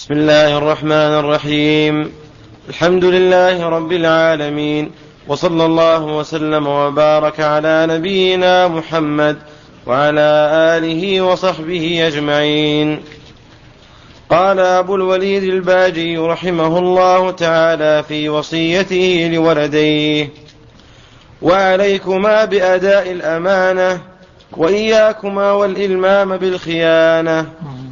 بسم الله الرحمن الرحيم. الحمد لله رب العالمين، وصلى الله وسلم وبارك على نبينا محمد وعلى آله وصحبه أجمعين. قال أبو الوليد الباجي رحمه الله تعالى في وصيته لولديه: وعليكما بأداء الأمانة وإياكما والإلمام بالخيانة.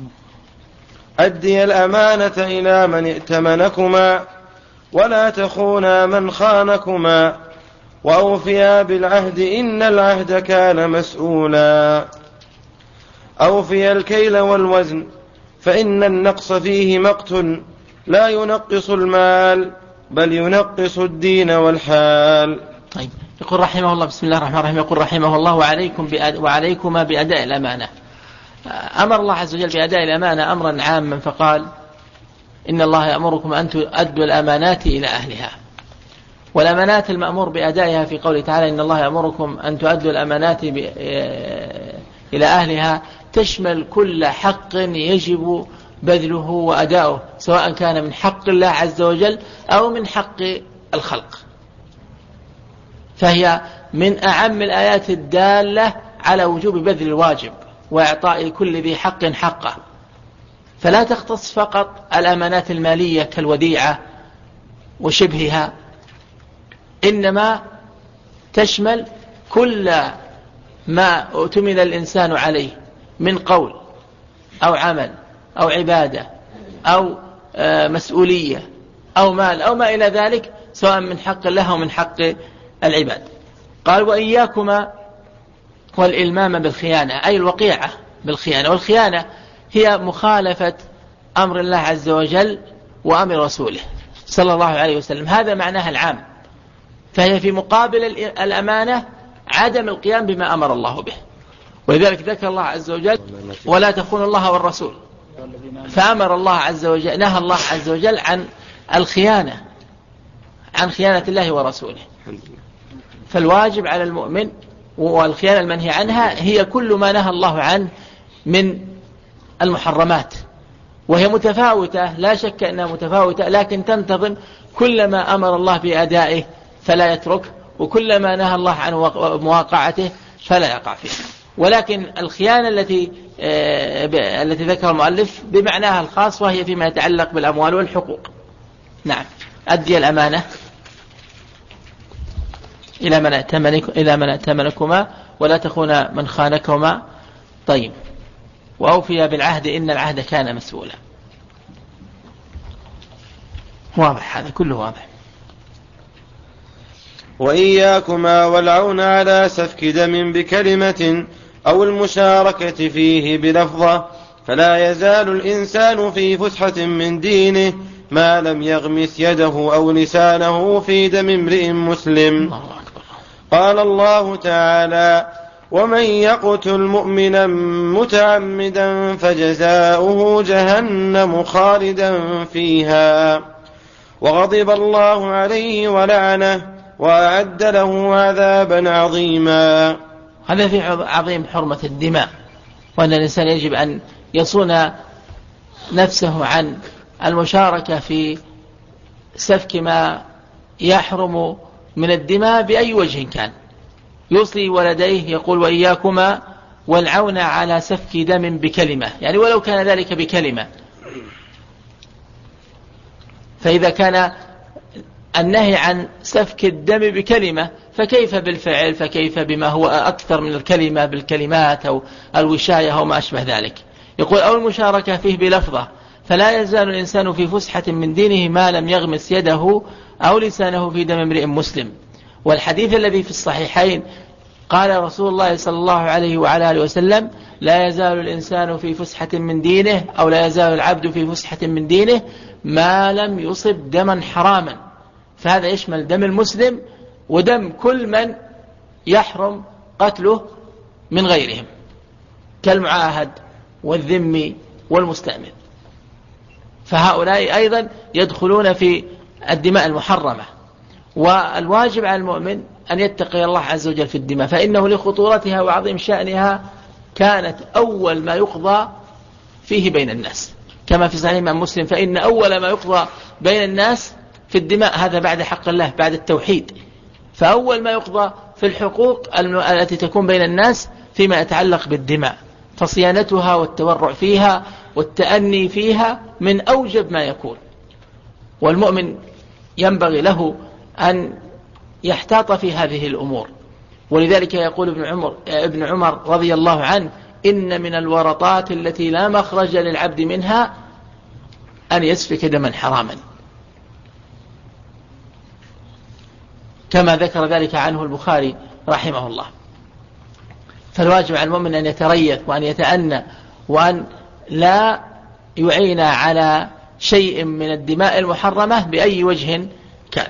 أدي الأمانة إلى من ائتمنكما ولا تخونا من خانكما، وأوفيا بالعهد إن العهد كان مسؤولا. أوفيا الكيل والوزن فإن النقص فيه مقت لا ينقص المال بل ينقص الدين والحال. طيب، يقول رحمه الله: بسم الله الرحمن الرحيم. يقول رحمه الله: وعليكما بأداء الأمانة. أمر الله عز وجل بأداء الأمانة أمرا عاما، فقال: إن الله يأمركم أن تؤدوا الأمانات إلى أهلها. والأمانات المأمور بأدائها في قوله تعالى: إن الله يأمركم أن تؤدوا الأمانات إلى أهلها، تشمل كل حق يجب بذله وأداؤه، سواء كان من حق الله عز وجل أو من حق الخلق، فهي من أعم الآيات الدالة على وجوب بذل الواجب وإعطاء كل ذي حق حقه. فلا تختص فقط الأمانات المالية كالوديعة وشبهها، إنما تشمل كل ما اؤتمن الإنسان عليه من قول أو عمل أو عبادة أو مسؤولية أو مال أو ما إلى ذلك، سواء من حق الله ومن حق العباد. قال: وإياكما والإلمام بالخيانة، أي الوقيعة بالخيانة. والخيانة هي مخالفة أمر الله عز وجل وأمر رسوله صلى الله عليه وسلم، هذا معناها العام. فهي في مقابل الأمانة عدم القيام بما أمر الله به، ولذلك ذكر الله عز وجل: ولا تخونوا الله والرسول. فأمر الله عز وجل، نهى الله عز وجل عن الخيانة، عن خيانة الله ورسوله. فالواجب على المؤمن، والخيانة المنهي عنها هي كل ما نهى الله عنه من المحرمات، وهي متفاوتة، لا شك أنها متفاوتة، لكن تنتظم كل ما أمر الله بأدائه فلا يترك، وكل ما نهى الله عن مواقعته فلا يقع فيه. ولكن الخيانة التي ذكر المؤلف بمعناها الخاص، وهي فيما يتعلق بالأموال والحقوق. نعم. أدي الأمانة إلى من ائتمنكما ولا تخونا من خانكما. طيب، وأوفيا بالعهد إن العهد كان مسؤولا. واضح، هذا كله واضح. وإياكما والعون على سفك دم بكلمة أو المشاركة فيه بلفظة، فلا يزال الإنسان في فسحة من دينه ما لم يغمس يده أو لسانه في دم امرئ مسلم. قال الله تعالى: ومن يقتل مؤمنا متعمدا فجزاؤه جهنم خالدا فيها وغضب الله عليه ولعنه وأعد له عذابا عظيما. هذا في عظيم حرمة الدماء، وأن الإنسان يجب أن يصون نفسه عن المشاركة في سفك ما يحرم من الدماء بأي وجه كان. يوصي ولديه يقول: وإياكما والعون على سفك دم بكلمة، يعني ولو كان ذلك بكلمة. فإذا كان النهي عن سفك الدم بكلمة، فكيف بالفعل؟ فكيف بما هو أكثر من الكلمة بالكلمات أو الوشاية أو ما أشبه ذلك. يقول: أو المشاركة فيه بلفظة، فلا يزال الإنسان في فسحة من دينه ما لم يغمس يده أو لسانه في دم امرئ مسلم. والحديث الذي في الصحيحين قال رسول الله صلى الله عليه وعلى آله وسلم: لا يزال الإنسان في فسحة من دينه، أو لا يزال العبد في فسحة من دينه ما لم يصب دما حراما. فهذا يشمل دم المسلم ودم كل من يحرم قتله من غيرهم، كالمعاهد والذمي والمستأمن. فهؤلاء أيضا يدخلون في الدماء المحرمة. والواجب على المؤمن أن يتقي الله عز وجل في الدماء، فإنه لخطورتها وعظيم شأنها كانت أول ما يقضى فيه بين الناس، كما في صحيح الإمام مسلم: فإن أول ما يقضى بين الناس في الدماء، هذا بعد حق الله بعد التوحيد، فأول ما يقضى في الحقوق التي تكون بين الناس فيما يتعلق بالدماء، فصيانتها والتورع فيها والتأني فيها من أوجب ما يكون. والمؤمن ينبغي له أن يحتاط في هذه الأمور. ولذلك يقول ابن عمر رضي الله عنه: إن من الورطات التي لا مخرج للعبد منها أن يسفك دما حراما، كما ذكر ذلك عنه البخاري رحمه الله. فالواجب على المؤمن أن يتريث وأن يتأنى وأن لا يعين على شيء من الدماء المحرمة بأي وجه كان.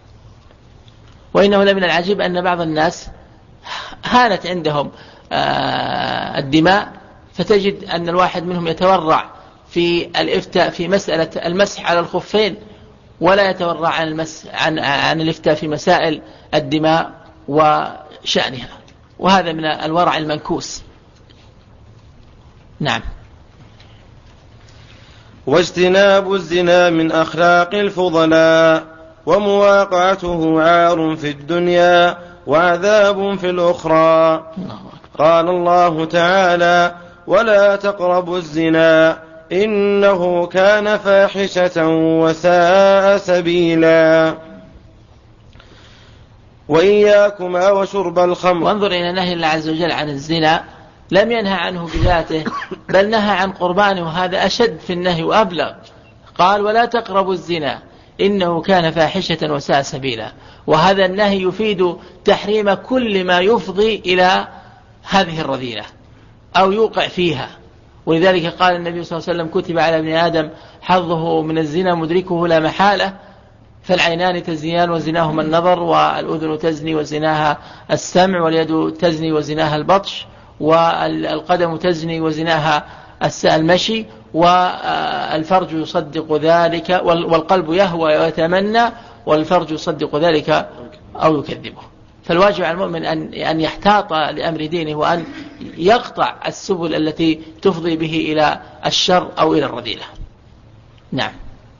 وإنه لمن العجيب أن بعض الناس هانت عندهم الدماء، فتجد أن الواحد منهم يتورع في الإفتاء في مسألة المسح على الخفين، ولا يتورع عن الإفتاء في مسائل الدماء وشأنها، وهذا من الورع المنكوس. نعم. واجتناب الزنا من أخلاق الفضلاء، ومواقعته عار في الدنيا وعذاب في الأخرى. قال الله تعالى: ولا تقربوا الزنا إنه كان فاحشة وساء سبيلا. وإياكما وشرب الخمر. وانظر إلى نهي الله عز وجل عن الزنا، لم ينهى عنه بذاته بل نهى عن قربانه، وهذا أشد في النهي وأبلغ. قال: ولا تقربوا الزنا إنه كان فاحشة وساء سبيلا، وهذا النهي يفيد تحريم كل ما يفضي إلى هذه الرذيلة أو يوقع فيها. ولذلك قال النبي صلى الله عليه وسلم: كتب على ابن آدم حظه من الزنا مدركه لا محالة، فالعينان تزنيان وزناهما النظر، والأذن تزني وزناها السمع، واليد تزني وزناها البطش، والقدم تزني وزناها المشي، والفرج يصدق ذلك، والقلب يهوى ويتمنى، والفرج يصدق ذلك أو يكذبه. فالواجب على المؤمن أن يحتاط لأمر دينه، وأن يقطع السبل التي تفضي به إلى الشر أو إلى الرذيلة. نعم.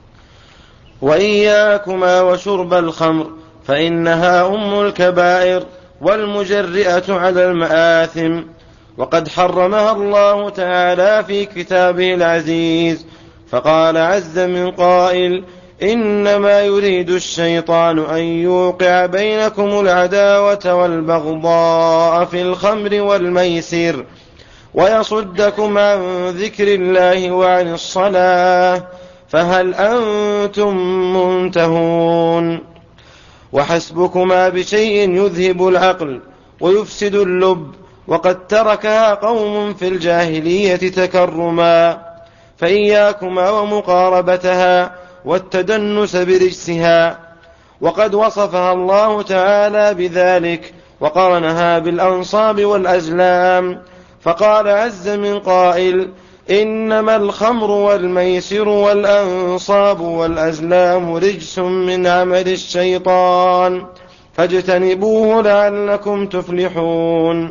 وإياكما وشرب الخمر فإنها أم الكبائر والمجرئة على المآثم، وقد حرمها الله تعالى في كتابه العزيز، فقال عز من قائل: إنما يريد الشيطان أن يوقع بينكم العداوة والبغضاء في الخمر والميسر ويصدكم عن ذكر الله وعن الصلاة، فهل أنتم منتهون؟ وحسبكما بشيء يذهب العقل ويفسد اللب، وقد تركها قوم في الجاهلية تكرما، فإياكما ومقاربتها والتدنس برجسها. وقد وصفها الله تعالى بذلك وقرنها بالأنصاب والأزلام، فقال عز من قائل: إنما الخمر والميسر والأنصاب والأزلام رجس من عمل الشيطان فاجتنبوه لعلكم تفلحون.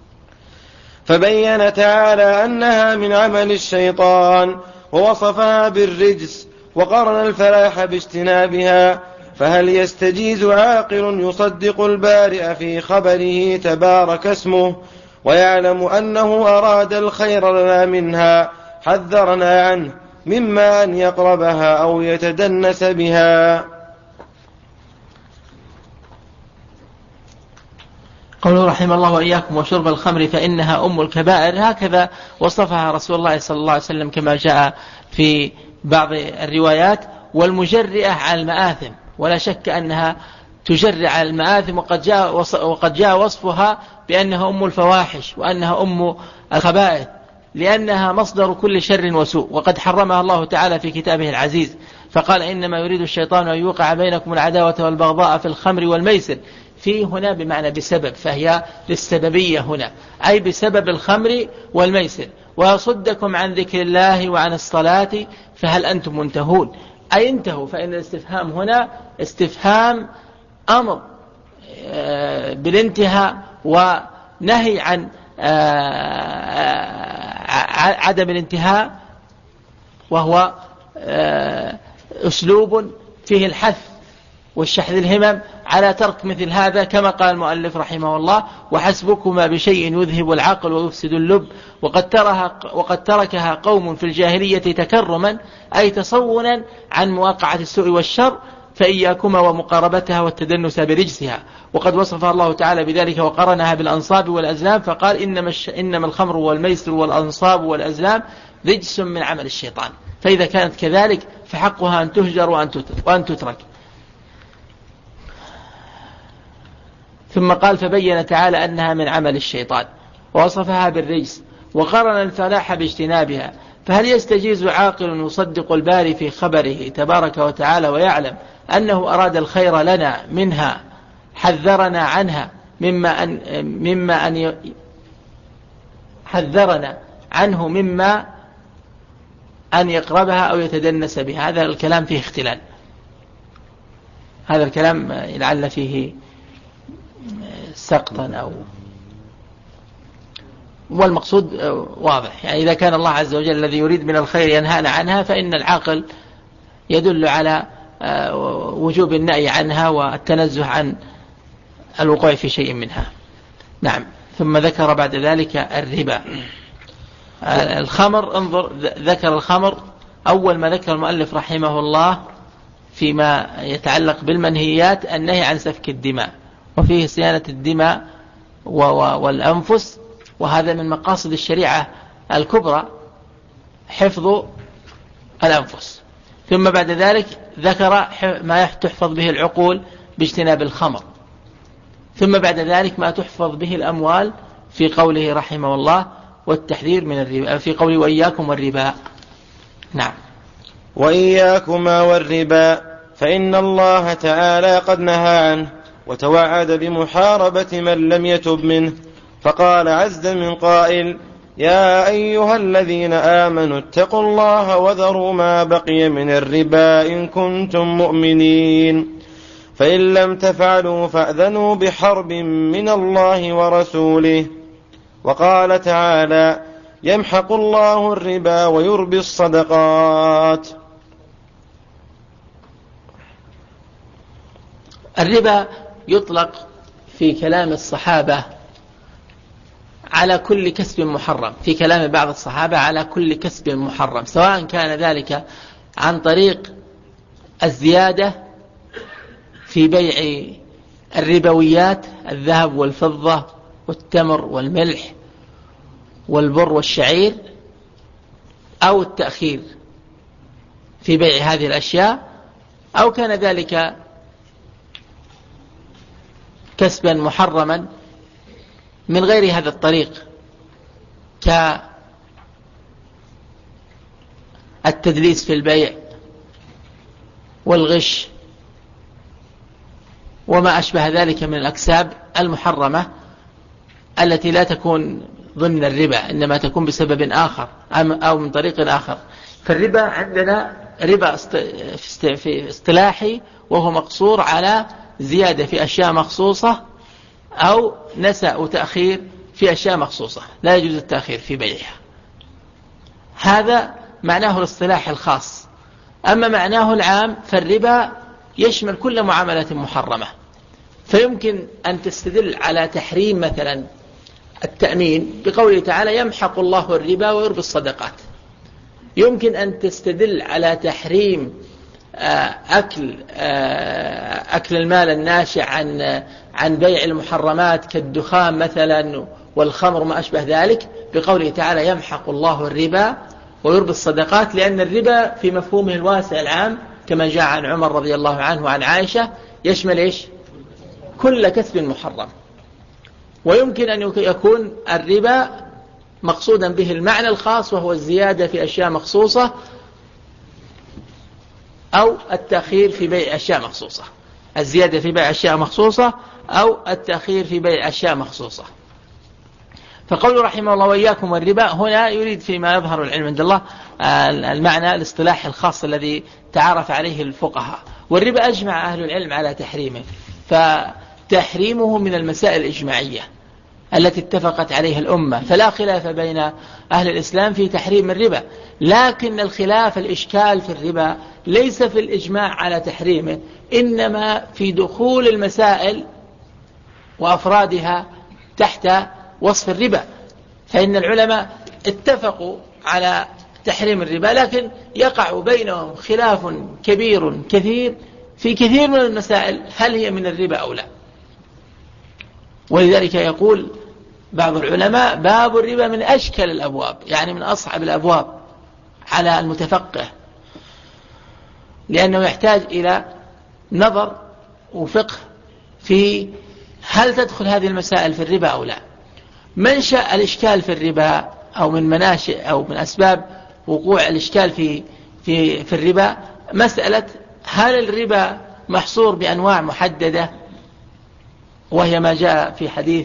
فبين تعالى أنها من عمل الشيطان ووصفها بالرجس، وقرن الفلاح باجتنابها. فهل يستجيز عاقل يصدق البارئ في خبره تبارك اسمه ويعلم أنه أراد الخير لنا منها حذرنا عنه مما أن يقربها أو يتدنس بها؟ قوله رحمه الله: وإياكم وشرب الخمر فإنها أم الكبائر، هكذا وصفها رسول الله صلى الله عليه وسلم كما جاء في بعض الروايات. والمجرئة على المآثم، ولا شك أنها تجرع على المآثم، وقد جاء وصفها بأنها أم الفواحش وأنها أم الخبائث، لأنها مصدر كل شر وسوء، وقد حرمها الله تعالى في كتابه العزيز، فقال: إنما يريد الشيطان أن يوقع بينكم العداوة والبغضاء في الخمر والميسر. في هنا بمعنى بسبب، فهي للسببية هنا، أي بسبب الخمر والميسر، ويصدكم عن ذكر الله وعن الصلاة فهل أنتم منتهون؟ أي انتهوا. فإن الاستفهام هنا استفهام أمر بالانتهاء ونهي عن عدم الانتهاء وهو أسلوب فيه الحث والشحذ الهمم على ترك مثل هذا، كما قال المؤلف رحمه الله: وحسبكما بشيء يذهب العقل ويفسد اللب وقد تركها قوم في الجاهلية تكرما، أي تصونا عن مواقعة السوء والشر، فإياكما ومقاربتها والتدنس برجسها. وقد وصفها الله تعالى بذلك وقرنها بالأنصاب والأزلام، فقال: إنما الخمر والميسر والأنصاب والأزلام رجس من عمل الشيطان. فإذا كانت كذلك فحقها أن تهجر وأن تترك. ثم قال: فبين تعالى أنها من عمل الشيطان ووصفها بالرجس وقرن الفلاح باجتنابها. فهل يستجيز عاقل يصدق الباري في خبره تبارك وتعالى ويعلم أنه أراد الخير لنا منها، حذرنا عنها حذرنا عنه مما أن يقربها أو يتدنس بها؟ هذا الكلام فيه اختلال، هذا الكلام لعل فيه سقطا والمقصود واضح. يعني إذا كان الله عز وجل الذي يريد من الخير ينهانا عنها، فإن العاقل يدل على وجوب النهي عنها والتنزه عن الوقوع في شيء منها. نعم. ثم ذكر بعد ذلك الربا. الخمر، انظر، ذكر الخمر أول ما ذكر المؤلف رحمه الله فيما يتعلق بالمنهيات النهي عن سفك الدماء، وفيه صيانة الدماء والأنفس، وهذا من مقاصد الشريعة الكبرى، حفظ الأنفس. ثم بعد ذلك ذكر ما تحفظ به العقول باجتناب الخمر. ثم بعد ذلك ما تحفظ به الأموال في قوله رحمه الله: والتحذير من الربا، في قوله: وإياكم والربا. نعم. وإياكما والربا، فإن الله تعالى قد نهى عنه وتوعد بمحاربة من لم يتب منه، فقال عز من قائل: يا أيها الذين آمنوا اتقوا الله وذروا ما بقي من الربا إن كنتم مؤمنين، فإن لم تفعلوا فأذنوا بحرب من الله ورسوله. وقال تعالى: يمحق الله الربا ويربي الصدقات. الربا يطلق في كلام الصحابة على كل كسب محرم، في كلام بعض الصحابة على كل كسب محرم، سواء كان ذلك عن طريق الزيادة في بيع الربويات، الذهب والفضة والتمر والملح والبر والشعير، أو التأخير في بيع هذه الأشياء، أو كان ذلك كسبا محرما من غير هذا الطريق، كالتدليس في البيع والغش وما أشبه ذلك من الأكساب المحرمة التي لا تكون ضمن الربا، إنما تكون بسبب آخر أو من طريق آخر. فالربا عندنا ربا في اصطلاحي، وهو مقصور على زيادة في أشياء مخصوصة أو نسأ وتأخير في أشياء مخصوصة، لا يجوز التأخير في بيعها. هذا معناه الاصطلاح الخاص. أما معناه العام فالربا يشمل كل معاملة محرمة، فيمكن أن تستدل على تحريم مثلا التأمين بقوله تعالى: يمحق الله الربا ويربي الصدقات. يمكن أن تستدل على تحريم أكل المال الناشئ عن بيع المحرمات كالدخان مثلا والخمر وما أشبه ذلك بقوله تعالى: يمحق الله الربا ويربي الصدقات، لأن الربا في مفهومه الواسع العام كما جاء عن عمر رضي الله عنه وعن عائشة يشمل إيش؟ كل كسب محرم. ويمكن أن يكون الربا مقصودا به المعنى الخاص، وهو الزيادة في أشياء مخصوصة أو التأخير في بيع أشياء مخصوصة، الزيادة في بيع أشياء مخصوصة أو التأخير في بيع أشياء مخصوصة. فقول رحمه الله: وإياكم والربا، هنا يريد فيما يظهر العلم عند الله المعنى الاصطلاحي الخاص الذي تعرف عليه الفقهاء. والربا أجمع أهل العلم على تحريمه، فتحريمه من المسائل الإجماعية، التي اتفقت عليها الأمة، فلا خلاف بين أهل الإسلام في تحريم الربا، لكن الخلاف الإشكال في الربا ليس في الإجماع على تحريمه، إنما في دخول المسائل وأفرادها تحت وصف الربا. فإن العلماء اتفقوا على تحريم الربا، لكن يقع بينهم خلاف كبير كثير في كثير من المسائل هل هي من الربا أو لا. ولذلك يقول بعض العلماء باب الربا من أشكل الأبواب، يعني من أصعب الأبواب على المتفقه، لأنه يحتاج إلى نظر وفقه في هل تدخل هذه المسائل في الربا أو لا. منشأ الإشكال في الربا أو من مناشئ أو من أسباب وقوع الإشكال في الربا مسألة هل الربا محصور بأنواع محددة، وهي ما جاء في حديث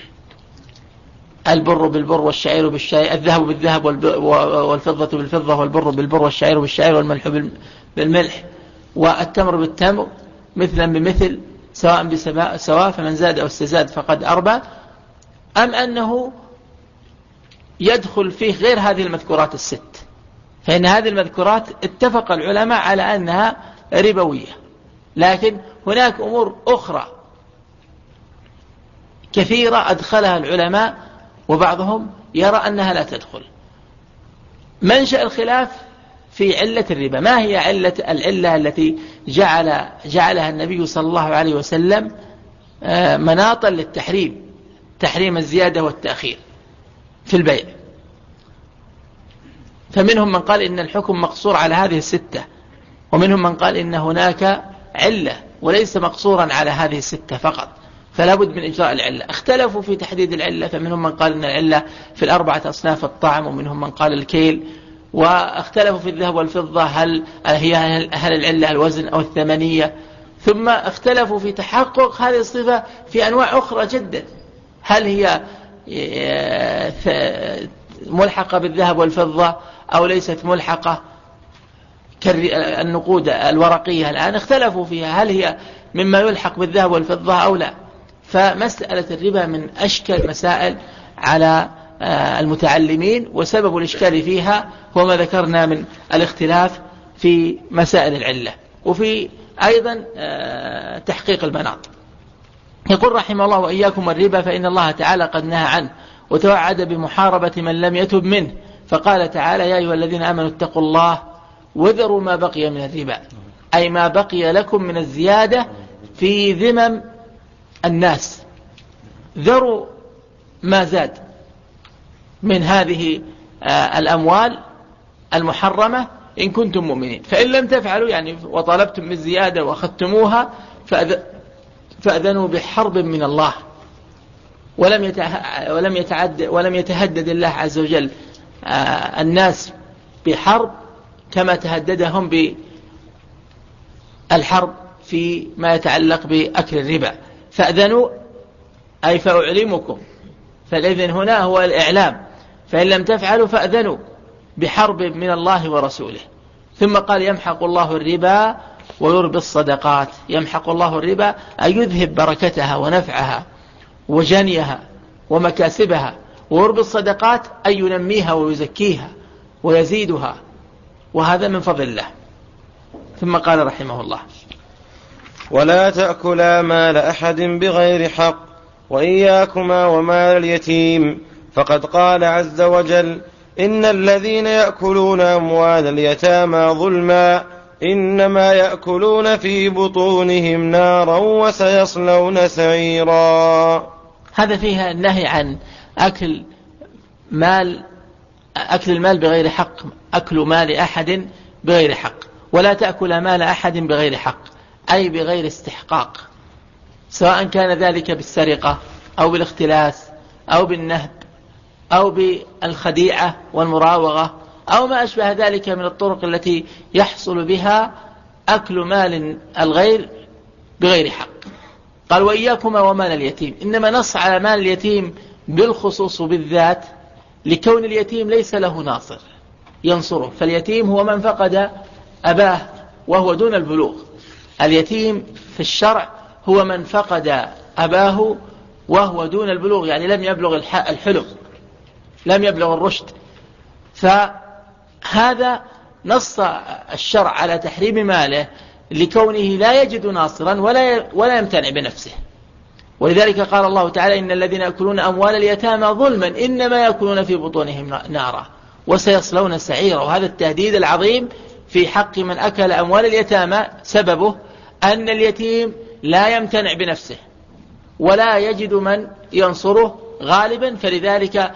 البر بالبر والشعير بالشعير، الذهب بالذهب والفضة بالفضة والبر بالبر والشعير بالشعير والملح بالملح والتمر بالتمر مثلا بمثل سواء بسواء، فمن زاد أو استزاد فقد أربى، أم أنه يدخل فيه غير هذه المذكورات الست. فإن هذه المذكورات اتفق العلماء على أنها ربوية، لكن هناك أمور أخرى كثيرة أدخلها العلماء وبعضهم يرى أنها لا تدخل. منشأ الخلاف في علة الربا، ما هي العلة التي جعلها النبي صلى الله عليه وسلم مناطا للتحريم، تحريم الزيادة والتأخير في البيع. فمنهم من قال إن الحكم مقصور على هذه الستة، ومنهم من قال إن هناك علة وليس مقصورا على هذه الستة فقط، فلا بد من إجراء العلة. اختلفوا في تحديد العلة، فمنهم من قال إن العلة في الأربعة أصناف الطعم، ومنهم من قال الكيل، واختلفوا في الذهب والفضة هل العلة الوزن أو الثمنية، ثم اختلفوا في تحقق هذه الصفة في أنواع أخرى جدا، هل هي ملحقة بالذهب والفضة أو ليست ملحقة كالنقود الورقية. الآن اختلفوا فيها هل هي مما يلحق بالذهب والفضة أو لا. فمسألة الربا من أشكل مسائل على المتعلمين، وسبب الإشكال فيها هو ما ذكرنا من الاختلاف في مسائل العلة، وفي أيضا تحقيق المناط. يقول رحمه الله: وإياكم الربا فإن الله تعالى قد نهى عنه وتوعد بمحاربة من لم يتب منه، فقال تعالى: يا أيها الذين آمنوا اتقوا الله وذروا ما بقي من الربا، أي ما بقي لكم من الزيادة في ذمم الناس، ذروا ما زاد من هذه الأموال المحرمة إن كنتم مؤمنين، فإن لم تفعلوا يعني وطالبتم بالزيادة وأخذتموها فأذنوا بحرب من الله. ولم يتهدد الله عز وجل الناس بحرب كما تهددهم بالحرب في ما يتعلق بأكل الربا. فأذنوا أي فأعلمكم، فالإذن هنا هو الإعلام، فإن لم تفعلوا فأذنوا بحرب من الله ورسوله. ثم قال: يمحق الله الربا ويربي الصدقات. يمحق الله الربا أي يذهب بركتها ونفعها وجنيها ومكاسبها، ويربي الصدقات أي ينميها ويزكيها ويزيدها، وهذا من فضل الله. ثم قال رحمه الله: ولا تأكلا مال أحد بغير حق وإياكما ومال اليتيم، فقد قال عز وجل: إن الذين يأكلون أموال اليتامى ظلما إنما يأكلون في بطونهم نارا وسيصلون سعيرا. هذا فيها النهي عن أكل المال بغير حق، أكل مال أحد بغير حق. ولا تأكل مال أحد بغير حق أي بغير استحقاق، سواء كان ذلك بالسرقة أو بالاختلاس أو بالنهب أو بالخديعة والمراوغة أو ما أشبه ذلك من الطرق التي يحصل بها أكل مال الغير بغير حق. قال: وإياكما ومال اليتيم. إنما نص على مال اليتيم بالخصوص بالذات لكون اليتيم ليس له ناصر ينصره، فاليتيم هو من فقد أباه وهو دون البلوغ. اليتيم في الشرع هو من فقد أباه وهو دون البلوغ، يعني لم يبلغ الحلم، لم يبلغ الرشد، فهذا نص الشرع على تحريم ماله لكونه لا يجد ناصرا ولا يمتنع بنفسه. ولذلك قال الله تعالى: إن الذين يأكلون أموال اليتامى ظلما إنما يأكلون في بطونهم نارا وسيصلون سعيرا. وهذا التهديد العظيم في حق من أكل أموال اليتامى سببه أن اليتيم لا يمتنع بنفسه ولا يجد من ينصره غالبا، فلذلك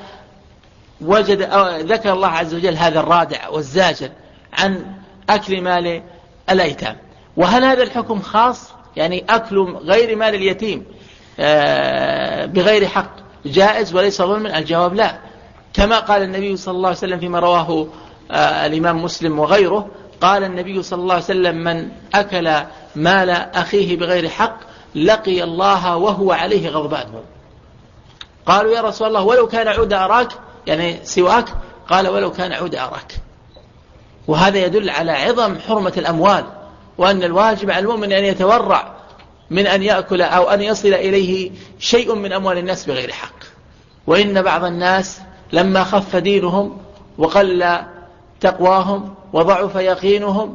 ذكر الله عز وجل هذا الرادع والزاجر عن أكل مال الأيتام. وهل هذا الحكم خاص؟ يعني أكل غير مال اليتيم بغير حق جائز وليس ظلما؟ الجواب لا. كما قال النبي صلى الله عليه وسلم فيما رواه الإمام مسلم وغيره، قال النبي صلى الله عليه وسلم: من أكل مال أخيه بغير حق لقي الله وهو عليه غضبان. قالوا: يا رسول الله ولو كان عود أراك، يعني سواك؟ قال: ولو كان عود أراك. وهذا يدل على عظم حرمة الأموال، وأن الواجب على المؤمن أن يتورع من أن يأكل أو أن يصل إليه شيء من أموال الناس بغير حق. وإن بعض الناس لما خف دينهم وقل تقواهم وضعف يقينهم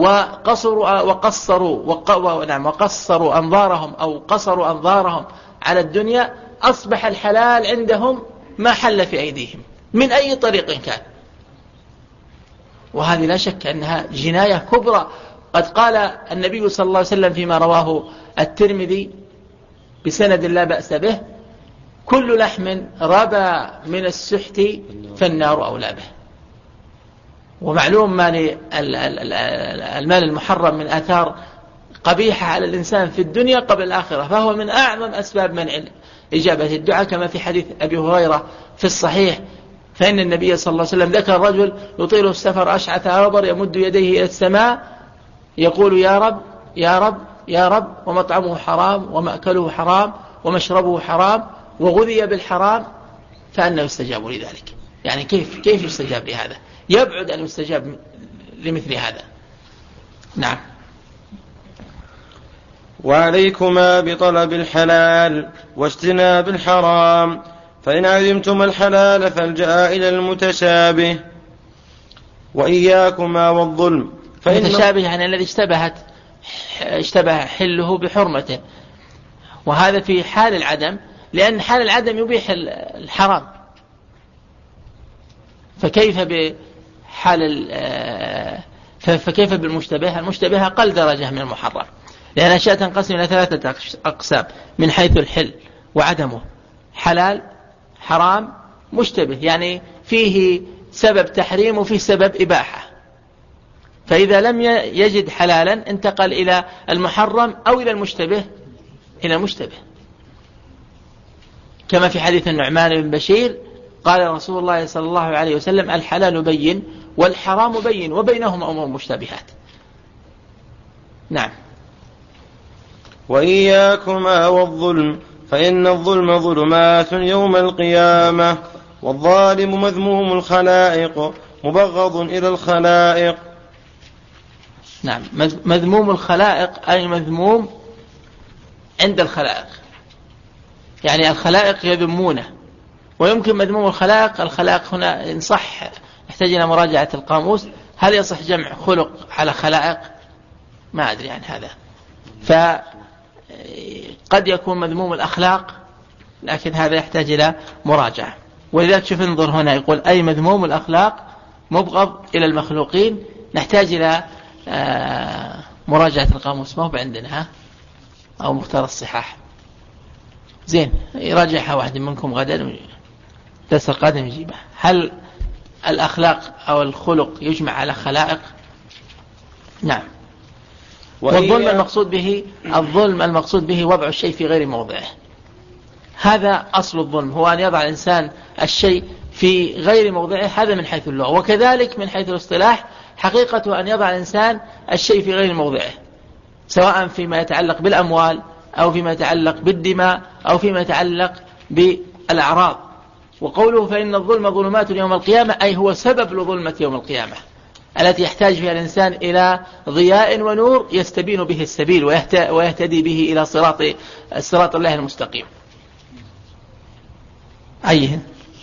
وقصروا أنظارهم أو قصروا أنظارهم على الدنيا، أصبح الحلال عندهم ما حل في أيديهم من أي طريق كان. وهذه لا شك أنها جناية كبرى. قد قال النبي صلى الله عليه وسلم فيما رواه الترمذي بسند لا بأس به: كل لحم ربى من السحت فالنار أولى به. ومعلوم المال المحرم من آثار قبيحة على الإنسان في الدنيا قبل الآخرة، فهو من أعظم أسباب منع إجابة الدعاء، كما في حديث أبي هريرة في الصحيح: فإن النبي صلى الله عليه وسلم ذكر رجل يطيل السفر أشعث أغبر يمد يديه إلى السماء يقول: يا رب يا رب يا رب، ومطعمه حرام ومأكله حرام ومشربه حرام وغذي بالحرام، فأنه يستجاب لذلك. يعني كيف يستجاب لهذا؟ يبعد أن يستجاب لمثل هذا. نعم. وعليكما بطلب الحلال واجتناب الحرام، فإن علمتم الحلال فالجأ إلى المتشابه، وإياكما والظلم. المتشابه يعني الذي اشتبه حله بحرمته، وهذا في حال العدم، لأن حال العدم يبيح الحرام، فكيف بالمشتبه؟ المشتبه أقل درجة من المحرم، لأن الأشياء تنقسم إلى 3 أقسام من حيث الحل وعدمه: حلال، حرام، مشتبه، يعني فيه سبب تحريم وفيه سبب إباحة. فإذا لم يجد حلالا انتقل إلى المحرم أو إلى المشتبه، كما في حديث النعمان بن بشير قال رسول الله صلى الله عليه وسلم: الحلال بين والحرام بين وبينهما أمور مشتبهات. نعم. وإياكما والظلم، فإن الظلم ظلمات يوم القيامة، والظالم مذموم الخلائق مبغض إلى الخلائق. نعم. مذموم الخلائق أي مذموم عند الخلائق، يعني الخلائق يذمونه. ويمكن مذموم الخلائق هنا إن صح يحتاج إلى مراجعة القاموس. هل يصح جمع خلق على خلائق؟ ما أدري عن هذا. فقد يكون مذموم الأخلاق، لكن هذا يحتاج إلى مراجعة. ولذلك شوف انظر هنا يقول: أي مذموم الأخلاق مبغض إلى المخلوقين. نحتاج إلى مراجعة القاموس، ما هو عندنا أو مختار الصحاح. زين، يراجعها واحد منكم غدا الدرس القادم يجيبها. هل الأخلاق أو الخلق يجمع على خلائق؟ نعم. والظلم المقصود به وضع الشيء في غير موضعه. هذا أصل الظلم، هو أن يضع الإنسان الشيء في غير موضعه. هذا من حيث اللغة، وكذلك من حيث الاصطلاح حقيقته أن يضع الإنسان الشيء في غير موضعه، سواء فيما يتعلق بالأموال أو فيما يتعلق بالدماء أو فيما يتعلق بالأعراض. وقوله فإن الظلم ظلمات يوم القيامة أي هو سبب لظلمة يوم القيامة التي يحتاج فيها الإنسان إلى ضياء ونور يستبين به السبيل ويهتدي به إلى صراط الله المستقيم. أيهن؟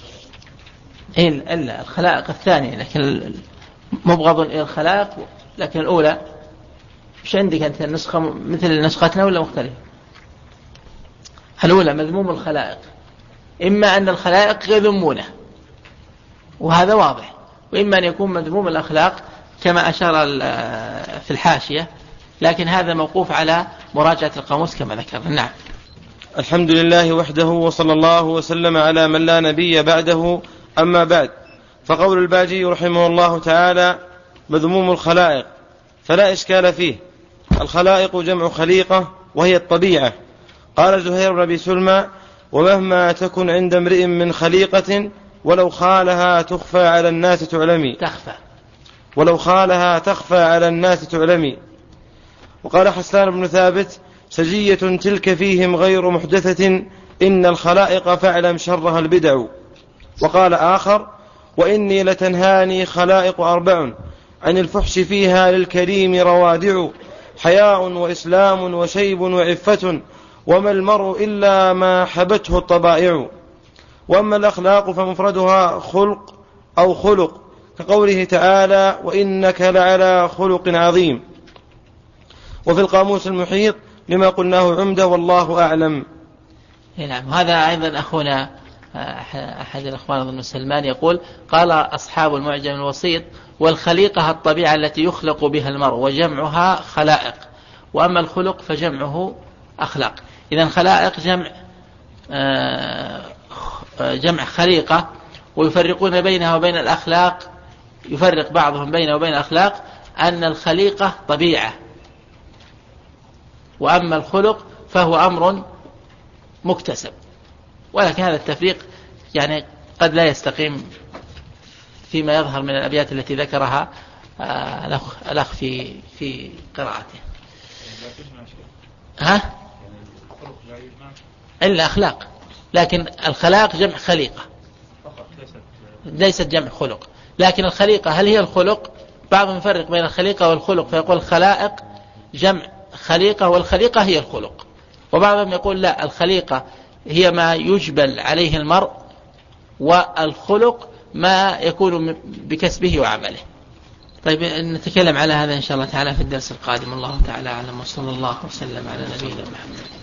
إلا الخلائق الثانية، لكن مبغض إلى الخلائق، لكن الأولى مش عندك أنت النسخة مثل نسختنا ولا مختلفة؟ الأولى مذموم الخلائق، إما أن الخلائق يذمونه وهذا واضح، وإما أن يكون مذموم الأخلاق كما أشار في الحاشية، لكن هذا موقوف على مراجعة القاموس كما ذكر. نعم. الحمد لله وحده، وصلى الله وسلم على من لا نبي بعده. أما بعد، فقول الباجي رحمه الله تعالى مذموم الخلائق فلا إشكال فيه. الخلائق جمع خليقة وهي الطبيعة. قال زهير بن أبي سلمى: ومهما تكن عند امرئ من خليقة ولو خالها تخفى على الناس تعلمي. ولو خالها تخفى على الناس تعلمي. وقال حسان بن ثابت: سجية تلك فيهم غير محدثة، إن الخلائق فاعلم شرها البدع. وقال آخر: وإني لتنهاني خلائق أربع، عن الفحش فيها للكريم روادع، حياء وإسلام وشيب وعفة، وما المرء إلا ما حبته الطبائع. وأما الأخلاق فمفردها خلق أو خلق، كقوله تعالى: وإنك لعلى خلق عظيم. وفي القاموس المحيط لما قلناه عمده، والله أعلم. نعم. هذا أيضا أخونا أحد الأخوان ابن سلمان يقول: قال أصحاب المعجم الوسيط: والخليقة الطبيعة التي يخلق بها المرء، وجمعها خلائق، وأما الخلق فجمعه أخلاق. إذن خلائق جمع خليقة، ويفرقون بينها وبين الأخلاق، يفرق بعضهم بينها وبين الأخلاق أن الخليقة طبيعة، وأما الخلق فهو أمر مكتسب. ولكن هذا التفريق يعني قد لا يستقيم فيما يظهر من الأبيات التي ذكرها الأخ في قراءته. إلا أخلاق، لكن الخلاق جمع خليقة ليست جمع خلق. لكن الخليقة هل هي الخلق؟ بعضهم يفرق بين الخليقة والخلق فيقول الخلائق جمع خليقة والخليقة هي الخلق، وبعضهم يقول لا، الخليقة هي ما يجبل عليه المرء، والخلق ما يكون بكسبه وعمله. طيب نتكلم على هذا إن شاء الله تعالى في الدرس القادم. الله تعالى أعلم، وصلى الله وسلم على نبينا محمد.